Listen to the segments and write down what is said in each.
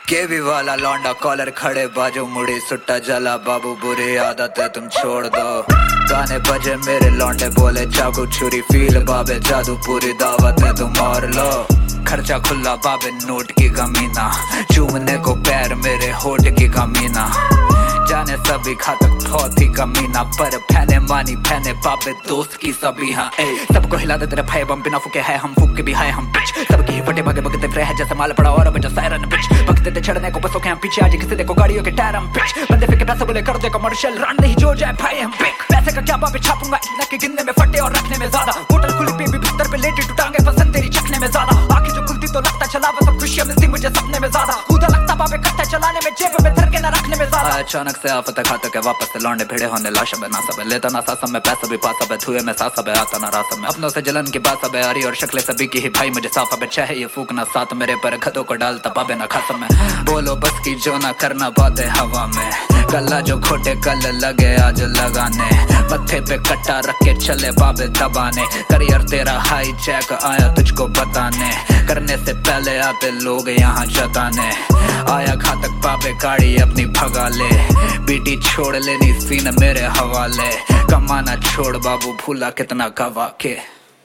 केवी वाला लौंडा कॉलर खड़े बाजू मुड़ी सुट्टा जला बाबू बुरी आदत है तुम छोड़ दो। गाने बजे मेरे लौंडे बोले चाकू छुरी फील बाबे जादू पूरी दावत है तुम और लो। खर्चा खुला बाबे नोट की कमीना चूमने को पैर मेरे होठ की कमीना जाने सभी घातक बहुत ही कमीना पर फैने मानी फैने बाबे दोस्त की सभी हाँ सबको हिला दे तेरे भाई बम बिना फूके है हम फूक के भी है हम पिच सबकी फटे भागे बगते फ्रे है जैसे माल पड़ा और बजा सायरन पिच बगते थे चढ़ने को बसों के हम पीछे आज किसी देखो गाड़ियों के टायर हम पिच बंदे फेंके पैसे बोले कर दे कमर्शियल रन नहीं जो जाए भाई हम पिक पैसे का क्या बाबे छापूंगा इतना के गिनने में फटे और रखने में ज्यादा होटल खुली पे भी बिस्तर पे लेटे टूटांगे पसंद तेरी चखने में ज्यादा आंखें जो खुलती तो लगता चला वो सब खुशियां मिलती मुझे सपने में ज्यादा खुदा लगता बाबे कट्टे चलाने में जेब में धर के न रखने में ज्यादा अचानक से आफत घातक है वापस से लौंडे भिड़े होने लाश में ना सब लेता ना सासम में पैसा भी पासा है धुएं में सासा है आता ना रासा में अपनों से जलन की बात सब है हरी और शक्लें सभी की ही भाई मुझे साफ है चाहे ये फूकना साथ मेरे पर खतों को डालता पाबे ना खासा में बोलो बस की जो ना करना बातें हवा में कल्ला जो खोटे कल लगे आज लगाने मत्थे पे कट्टा रख के चले बाबे दबाने करियर तेरा हाई जैक आया तुझको बताने करने से पहले आते लोग यहाँ जताने आया घातक बाबे गाड़ी अपनी भगा ले बीटी छोड़ लेनी सीन मेरे हवाले कमाना छोड़ बाबू भूला कितना गवा के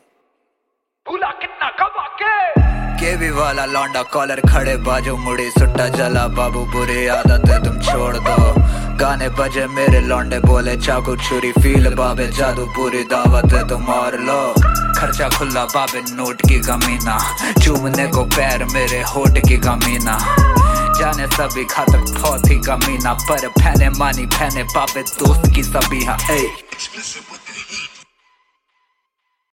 केवी वाला लौंडा कॉलर खड़े बाजू मुड़ी सुट्टा जला बाबू बुरी आदत है तुम छोड़ दो। गाने बजे मेरे लौंडे बोले चाकू छुरी फील बाबे जादू पूरी दावत है तुम और लो। खर्चा खुला बाबे नोट की कमीना चूमने को पैर मेरे होठ की कमीना जाने सभी घातक बहुत ही कमीना पर फैने मानी फैने बाबे दोस्त की सभी हाँ